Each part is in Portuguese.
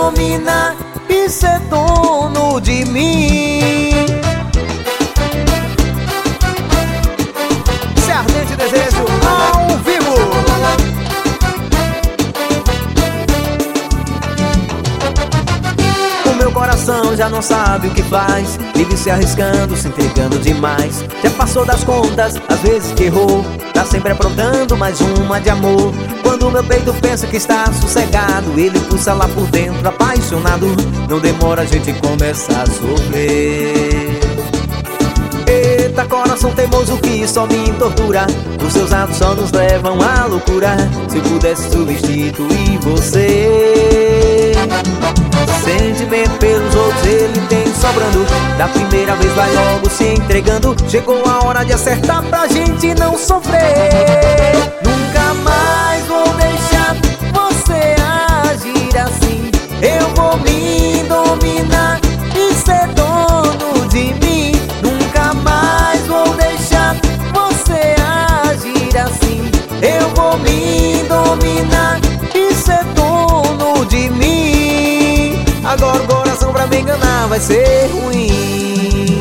dominar e ser dono de mim. Esse ardente desejo ao vivo. O meu coração já não sabe o que faz, vive se arriscando, se entregando demais. Já passou das contas, às vezes que errou, tá sempre aprontando mais uma de amor. Quando meu peito pensa que está sossegado, ele pulsa lá por dentro, apaixonado. Não demora, a gente começa a sofrer. Eita, coração teimoso que só me tortura, os seus atos só nos levam à loucura. Se eu pudesse substituir você, sentimento pelos outros ele tem sobrando. Da primeira vez vai logo se entregando. Chegou a hora de acertar pra gente não sofrer. Nunca mais vou deixar você agir assim. Eu vou me dominar e ser dono de mim. Nunca mais vou deixar você agir assim. Eu vou me dominar e ser dono de mim. Agora o coração pra me enganar vai ser ruim.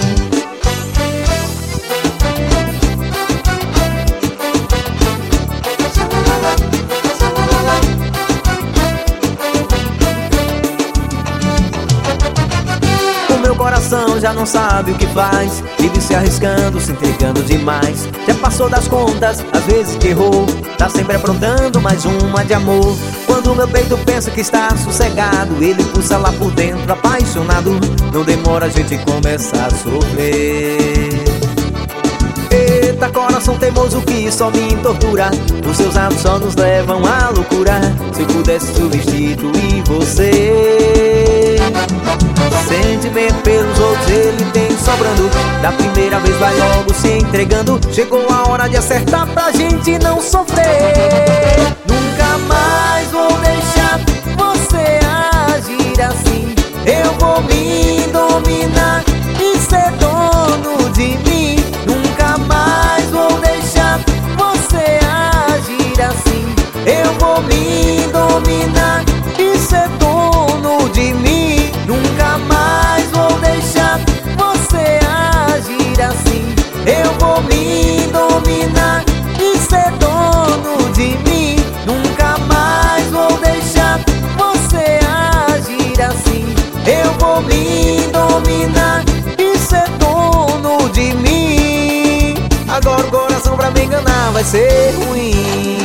O meu coração já não sabe o que faz, vive se arriscando, se entregando demais. Já passou das contas, às vezes que errou, tá sempre aprontando mais uma de amor. Quando meu peito pensa que está sossegado, ele pulsa lá por dentro, apaixonado. Não demora, a gente começa a sofrer. Eita, coração teimoso que só me tortura, os seus atos só nos levam à loucura. Se eu pudesse substituir você, sentimento pelos outros ele tem sobrando. Da primeira vez vai logo se entregando. Chegou a hora de acertar pra gente não sofrer. Nunca mais vou deixar você agir assim. Eu vou me dominar e ser dono de mim. Nunca mais vou deixar você agir assim. Eu vou me dominar e ser dono de mim. Nunca mais vou deixar você agir assim. Eu vou me dominar e ser dono de mim. Nunca mais vou deixar você agir assim. Eu vou me dominar e ser dono de mim. Agora o coração pra me enganar vai ser ruim.